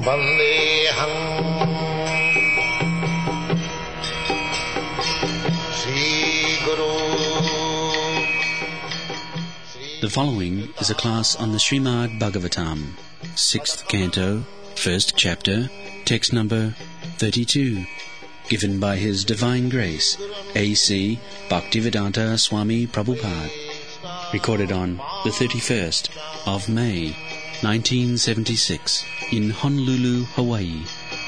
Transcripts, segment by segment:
Vandeham Sri Guru. The following is a class on the Srimad Bhagavatam, 6th Canto, 1st Chapter, text number 32, given by His Divine Grace, A.C. Bhaktivedanta Swami Prabhupada, recorded on the 31st of May, 1976, in Honolulu, Hawaii.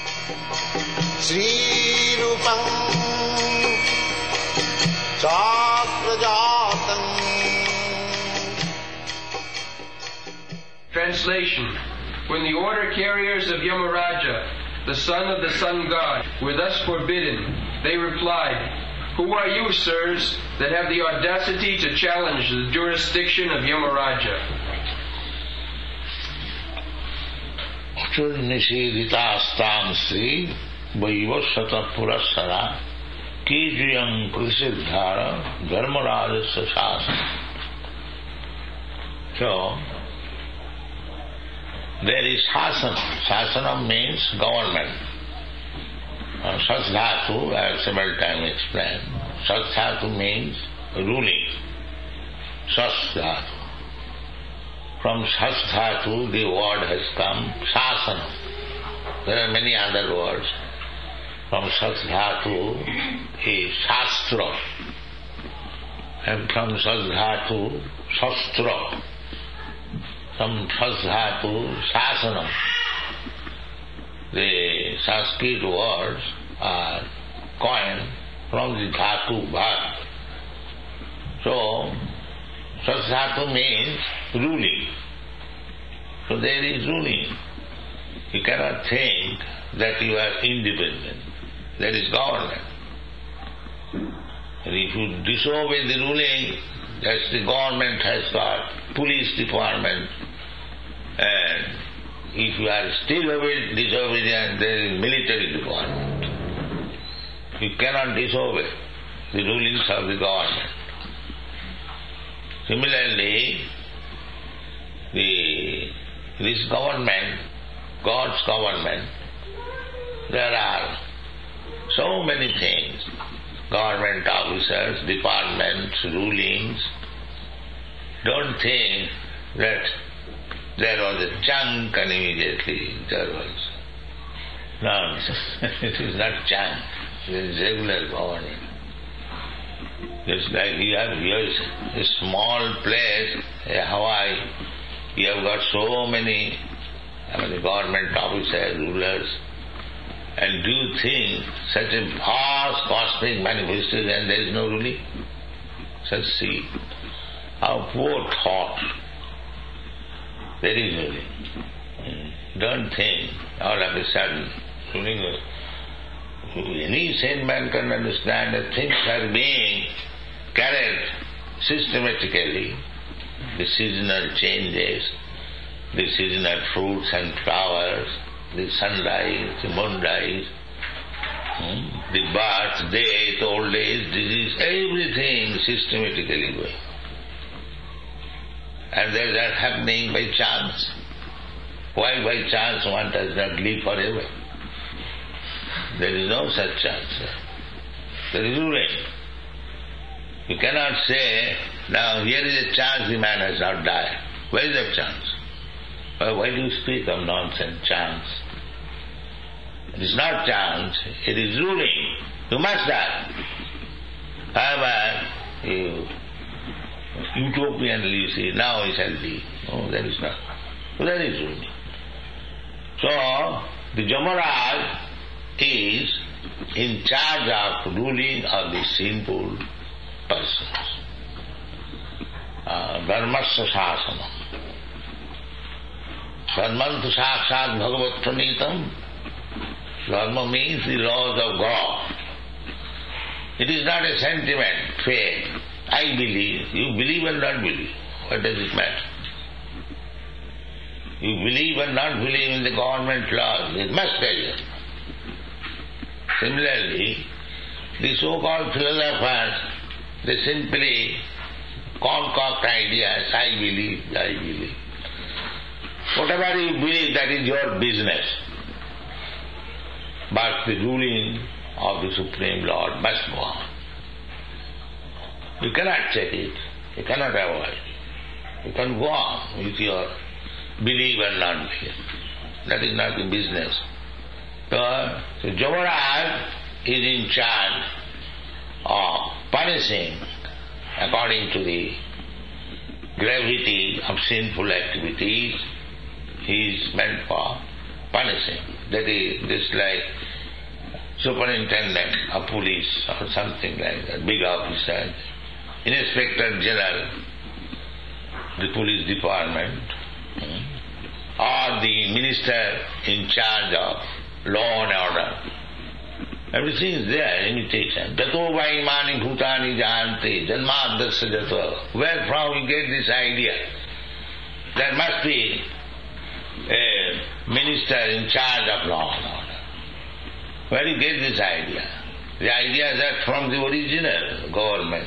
Sri Rupam Chakrajatam. Translation. When the order carriers of Yamaraja, the son of the sun god, were thus forbidden, they replied, "Who are you, sirs, that have the audacity to challenge the jurisdiction of Yamaraja?" Nishiditastam Sri Vaivasata Purasara Kijiyam Prasiddhara Dharmarajasa Shasana. So, there is Shasana. Shasana means government. Sasdhatu, I have several times explained. Sasdhatu means ruling. Sasdhatu. From Sasdhatu the word has come Shasana. There are many other words. From Sasdhatu is Shastra. And from Sasdhatu, Shastra. From Sasdhatu, Shasana. The Sanskrit words are coined from the Dhatu Bhat. So, Sasdhatu means ruling. So there is ruling. You cannot think that you are independent. There is government. And if you disobey the ruling, that's the government has got police department. And if you are still disobedient, there is military department. You cannot disobey the rulings of the government. Similarly, this government, God's government, there are so many things, government officers, departments, rulings. Don't think that there was a chunk and immediately there was. No, it is not chunk, it is regular government. Just like you have here a small place, Hawaii, you have got so many government officers, rulers, and do you think such a vast cosmic manifestation and there is no ruling? Just see how poor thought. There is ruling. Don't think all of a sudden ruling. Any sane man can understand that things are being carried systematically. The seasonal changes, the seasonal fruits and flowers, the sunrise, the moonrise, the birth, death, old age, disease, everything systematically going. And they are happening by chance. Why by chance one does not live forever? There is no such chance. There is ruling. You cannot say, now here is a chance the man has not died. Where is that chance? Why do you speak of nonsense, chance? It is not chance, it is ruling. You must die. However, utopianly you see, now he shall be. No, there is not. So there is ruling. So, the Yamaraj is in charge of ruling of the sinful persons. Dharmasya Shasana. Dharmantu Sakshat Bhagavat Pranitam. Dharma means the laws of God. It is not a sentiment, faith. I believe. You believe or not believe. What does it matter? You believe or not believe in the government laws. It must tell you. Similarly, the so-called philosophers, they simply concoct ideas. I believe. Whatever you believe, that is your business. but the ruling of the Supreme Lord must go on. You cannot check it, you cannot avoid it. You can go on with your belief and non-belief. That is not the business. So Yamaraj is in charge of punishing according to the gravity of sinful activities. He is meant for punishing. That is just like superintendent of police or something like that, big officer, inspector general, the police department, or the minister in charge of law and order. Everything is there, imitation. Jato vaimani bhutani jante janmadasya jato. Where from you get this idea? There must be a minister in charge of law and order. Where you get this idea? The idea is that from the original government,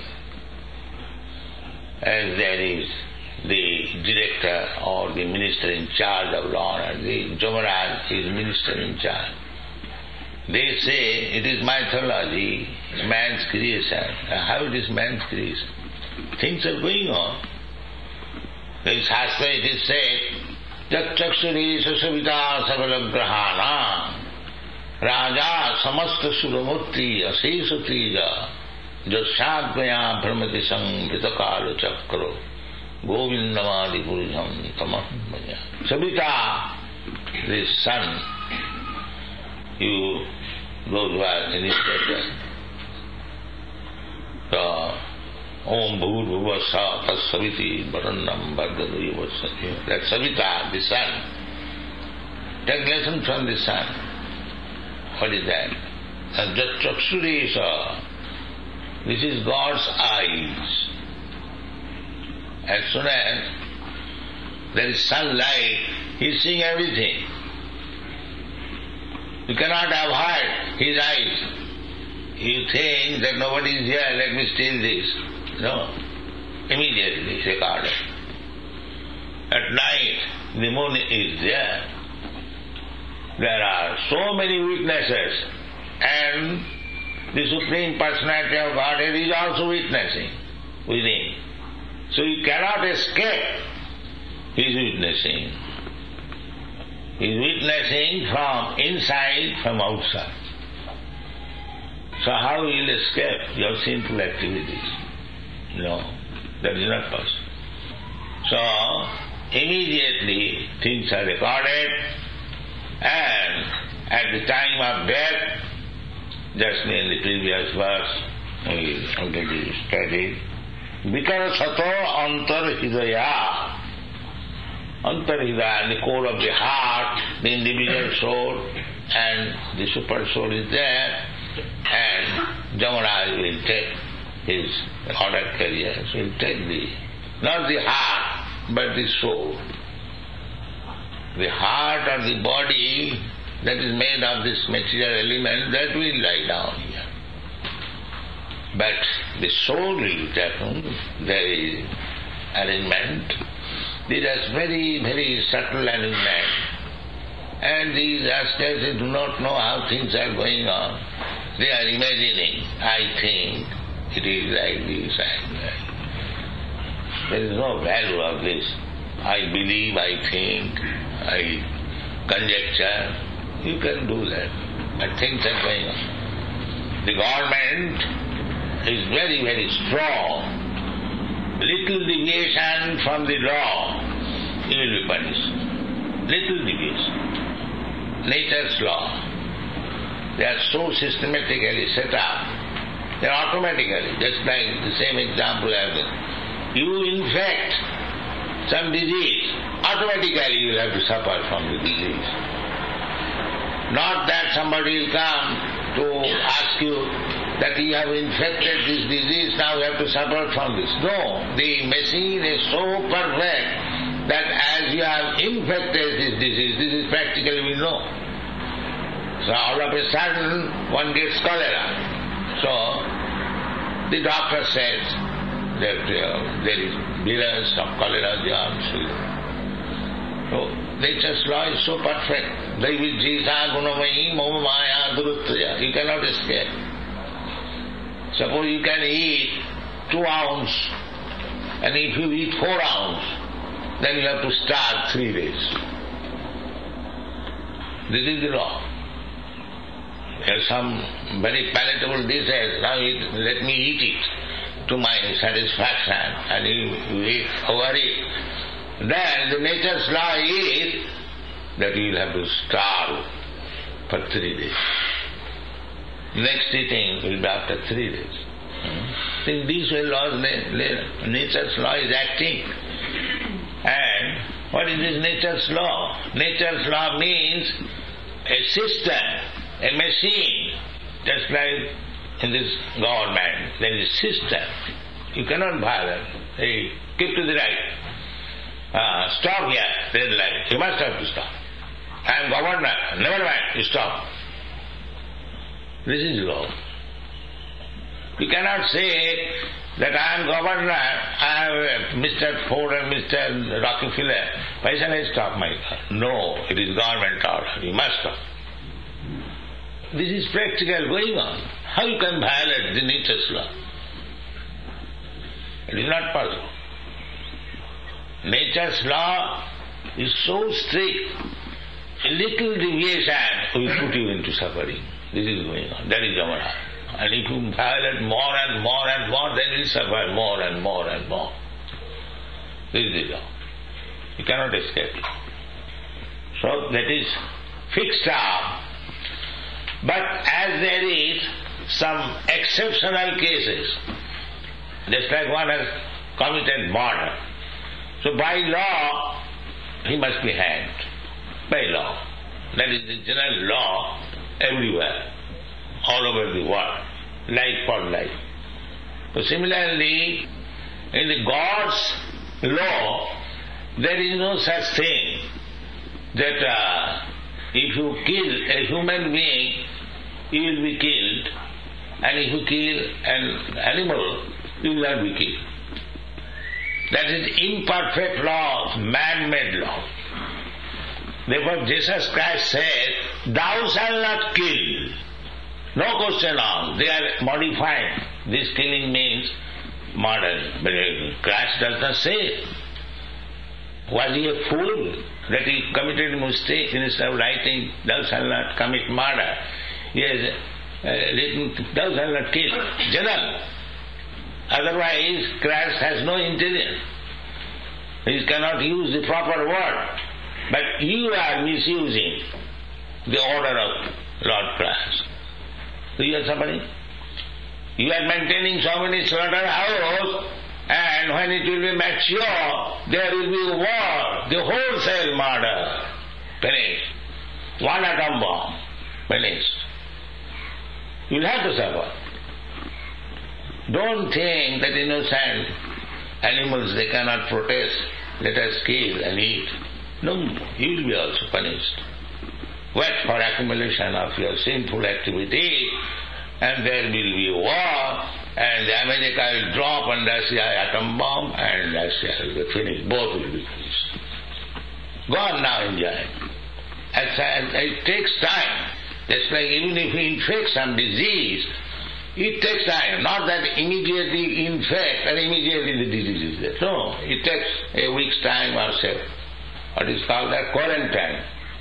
as there is the director or the minister in charge of law and order, the Yamaraj is minister in charge. They say it is mythology, man's creation. How it is man's creation? Things are going on. In Shastra it is said, Jat chakshuri sasavita savalagrahana Raja samasta suramurti asesatija Jasadmaya brahmati samvritakala chakro Govindamadi purusham tamahmaya. Savita, the sun, you, those who are initiated. So, Om Bhur Bhuvasa Tas Saviti Varannam Bhardadu Yuvasa. That Savita, the sun. Take lesson from the sun. What is that? And that Chakshuresa, this is God's eyes. As soon as there is sunlight, he is seeing everything. You cannot avoid his eyes. You think that nobody is here, let me steal this. No. Immediately it's recorded. At night, the moon is there. There are so many witnesses, and the Supreme Personality of Godhead is also witnessing within. So you cannot escape his witnessing. He is witnessing from inside, from outside. So how will you escape your sinful activities? No, that is not possible. So immediately things are recorded, and at the time of death, just in the previous verse we already studied, Vikara Sato Antar Hidaya. Antar Hidaya, the core of the heart, the individual soul, and the super soul is there, and Yamaraj will take his order carriers, will take not the heart, but the soul. The heart or the body that is made of this material element, that will lie down here. But the soul will happen, there is arrangement. These are very, very subtle arrangement. And these aspects, they do not know how things are going on. They are imagining, I think, it is like this, There is no value of this. I believe, I think, I conjecture. You can do that. But things are going on. The government is very, very strong. Little deviation from the law, you will be punished. Little deviation. Nature's law. They are so systematically set up. They are automatically, just like the same example I have given. You infect some disease, automatically you will have to suffer from the disease. Not that somebody will come to ask you that you have infected this disease, now you have to suffer from this. No, the machine is so perfect that as you have infected this disease, this is practically we know. So all of a sudden one gets cholera. So the doctor says that there is billions of cholera germs. So nature's law is so perfect. You cannot escape. Suppose you can eat 2 ounces, and if you eat 4 ounces, then you have to starve 3 days. This is the law. There are some very palatable dishes, now let me eat it to my satisfaction, and you eat over it. Then the nature's law is that you will have to starve for 3 days. Next eating will be after 3 days. In this way, nature's law is acting. And what is this nature's law? Nature's law means a system, a machine. Just like in this government, there is a system. You cannot violate. Hey, keep to the right. Stop here, red light. You must have to stop. I am governor. Never mind, you stop. This is law. You cannot say that I am governor, I am Mr. Ford and Mr. Rockefeller. Why shall I stop my car? No, it is government order. You must stop. This is practical going on. How you can violate the nature's law? It is not possible. Nature's law is so strict, a little deviation will put you into suffering. This is going on. That is Yamaraja. And if you violate more and more and more, then you will suffer more and more and more. This is the law. You cannot escape it. So that is fixed up. But as there is some exceptional cases, just like one has committed murder, so by law he must be hanged. By law. That is the general law everywhere, all over the world, life for life. So similarly, in the God's law, there is no such thing that if you kill a human being, you will be killed, and if you kill an animal, you will not be killed. That is imperfect law, man-made law. Therefore Jesus Christ said, thou shalt not kill. No question on. They are modifying. This killing means murder. But Christ does not say it. Was he a fool that he committed a mistake instead of writing, thou shalt not commit murder? He has written, thou shalt not kill. General. Otherwise, Christ has no intelligence. He cannot use the proper word. But you are misusing the order of Lord Christ. So you are suffering. You are maintaining so many slaughterhouses, and when it will be mature, there will be war, the wholesale murder. Finished. One atom bomb. Finished. You will have to suffer. Don't think that innocent animals, they cannot protest. Let us kill and eat. No, you will be also punished. Wait for accumulation of your sinful activity, and there will be war, and America will drop on Russia atom bomb, and Russia will be finished. Both will be finished. Go on now, enjoy. It takes time. Just like even if you infect some disease, it takes time. Not that immediately infect and immediately the disease is there. No, it takes a week's time or so. What is called that? Quarantine.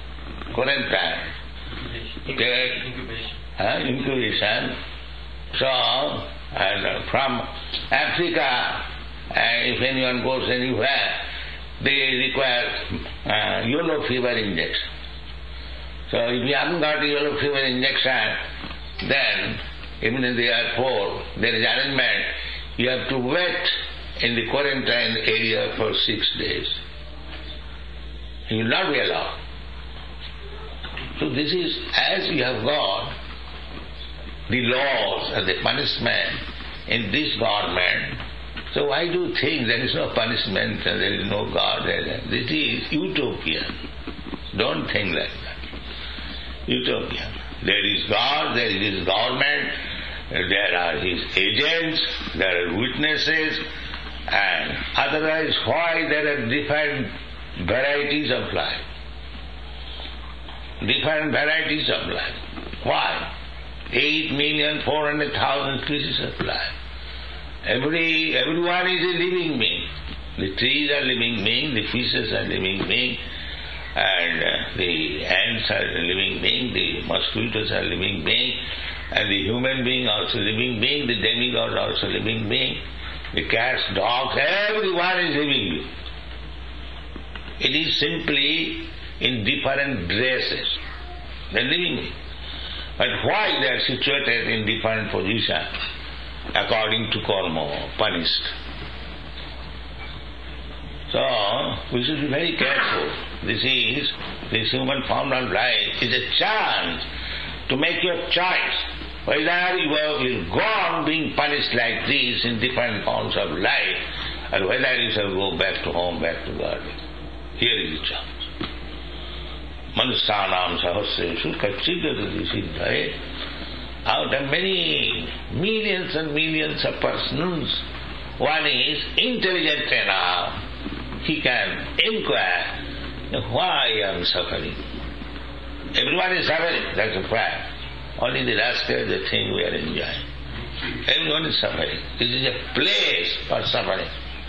Incubation. So, and from Africa, if anyone goes anywhere, they require yellow fever injection. So if you haven't got a yellow fever injection, then even in the airport, there is arrangement. You have to wait in the quarantine area for 6 days. You will not be allowed. So this is, as you have got the laws and the punishment in this government, so why do you think there is no punishment and there is no God? This is utopian. Don't think like that. Utopian. There is God, there is His government, there are His agents, there are witnesses, and otherwise why there are different varieties of life. Different varieties of life. Why? 8,400,000 species of life. Everyone is a living being. The trees are living beings, the fishes are living beings, and the ants are living beings, the mosquitoes are living beings, and the human being also living being, the demigod also living being, the cats, dogs, everyone is living being. It is simply in different dresses. They are living beings. But why they are situated in different positions according to karma, punished. So, we should be very careful. This human form of life is a chance to make your choice. Whether you will go on being punished like this in different forms of life, or whether you shall go back to home, back to God. Here is the chance. Manusyanam sahasreshu kachidadati siddhaye. Out of many millions and millions of persons, one is intelligent enough. He can inquire, why I am suffering. Everyone is suffering, that's a fact. Only the rascal is the thing we are enjoying. Everyone is suffering. This is a place for suffering.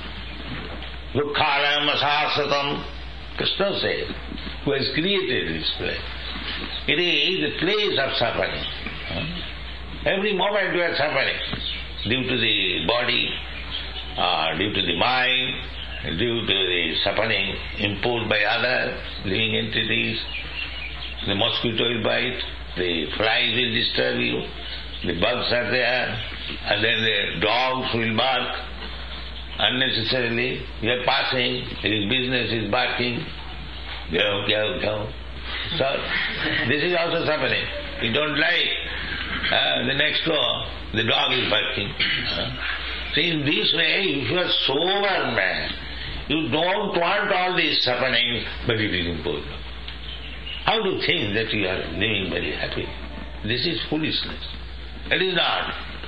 Dukkhalam asasatam, Krishna says, who has created this place. It is a place of suffering. Every moment we are suffering due to the body, due to the mind, due to the suffering imposed by other living entities. The mosquito will bite, the flies will disturb you, the bugs are there, and then the dogs will bark unnecessarily. You are passing, his business is barking. Go, go, go. So, this is also suffering. You don't like the next door, the dog is barking. So in this way, if you are sober man, you don't want all this suffering, but it is imposed. How to think that you are living very happy? This is foolishness. It is not.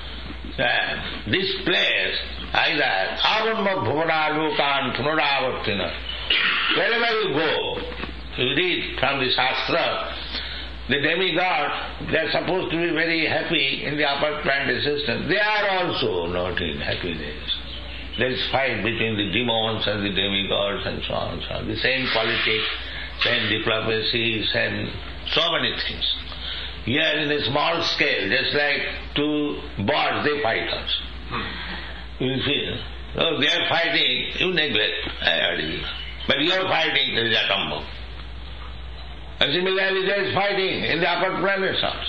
This place, either Avamma Bhuvana Lokan Punaravartina, wherever you go, you read from the Shastra, the demigod, they are supposed to be very happy in the upper planetary system. They are also not in happiness. There is fight between the demons and the demigods and so on and so on. The same politics, same diplomacy, same so many things. Here in a small scale, just like two birds, they fight us. You feel, oh, they are fighting, you neglect. But you are fighting, there is a atom bomb. And similarly, there is fighting in the upper planets also.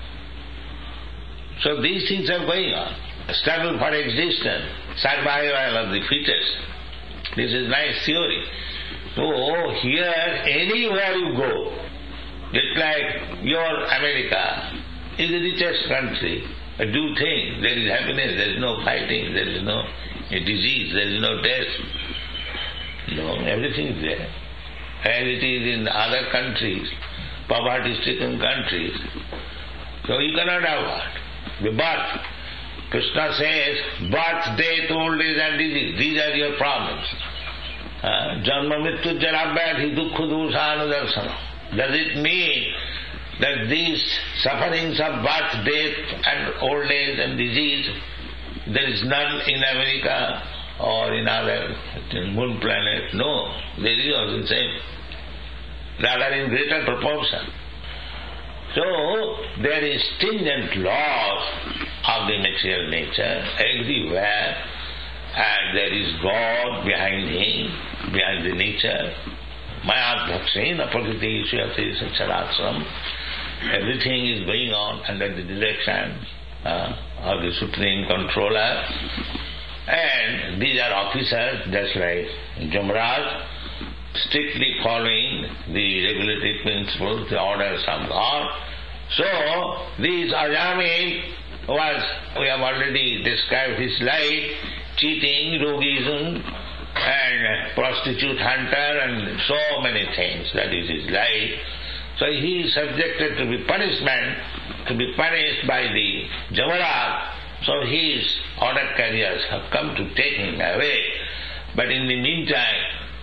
So these things are going on. A struggle for existence, survival of the fittest. This is nice theory. So here, anywhere you go, just like your America is the richest country. But do think there is happiness, there is no fighting, there is no disease, there is no death. No, everything is there. As it is in other countries, poverty-stricken countries. So you cannot avoid the birth. Krishna says, birth, death, old age and disease, these are your problems. Janma mrityu jara vyadhi dukkha doshanudarsana. Does it mean that these sufferings of birth, death and old age and disease, there is none in America or in other moon planet? No, there is also the same. Rather in greater proportion. So, there is stringent laws of the material nature everywhere, and there is God behind him, behind the nature. Mayadhaksena prakriti suyate sacharatsam. Everything is going on under the direction of the Supreme Controller. And these are officers, just like Jamaraj, strictly following the regulatory principles, the orders of God. So, this Ajami we have already described his life, cheating, roguism, and prostitute hunter, and so many things. That is his life. So he is subjected to be punishment, to be punished by the Jamaraj. So his order carriers have come to take him away. But in the meantime,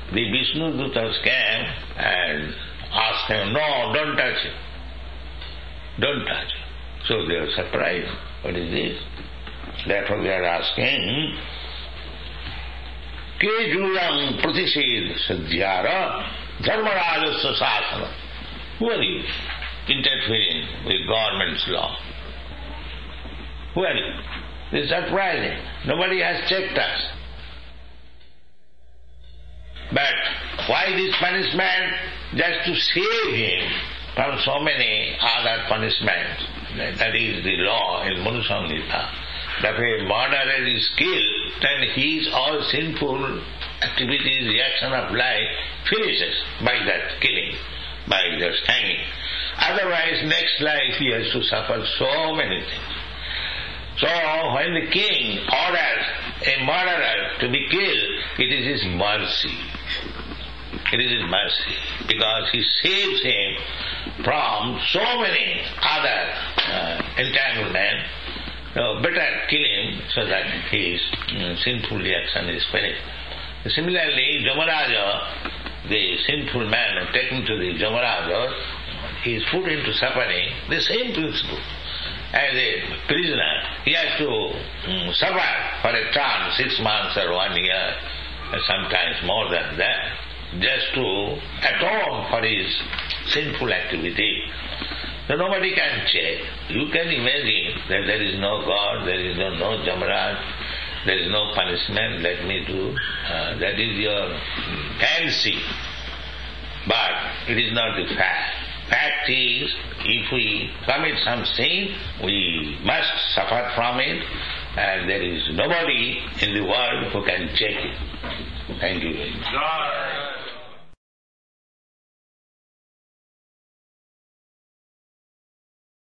the Vishnu Dutas came and asked him, no, don't touch him. Don't touch him. So they are surprised. What is this? Therefore they are asking, Ke Julam Pratished Sadhyara Dharmarajasya Sasana. Who are you interfering with government's law? Who are you? This is surprising. Nobody has checked us. But why this punishment? Just to save him from so many other punishments. That is the law in Manu Samhita. That if a murderer is killed, then his all sinful activities, reaction of life finishes by that killing, by just hanging. Otherwise, next life he has to suffer so many things. So when the king orders a murderer to be killed, it is his mercy. It is his mercy, because he saves him from so many other entanglements. So better kill him so that his sinful reaction is finished. Similarly, Jamaraja, the sinful man taken to the Jamaraja, he is put into suffering, the same principle. As a prisoner, he has to suffer for a term, 6 months or 1 year, sometimes more than that, just to atone for his sinful activity. So nobody can check. You can imagine that there is no God, there is no Jamaraj, there is no punishment, let me do. That is your fancy. But it is not the fact. Fact is, if we commit some sin, we must suffer from it, and there is nobody in the world who can check it. Thank you very much.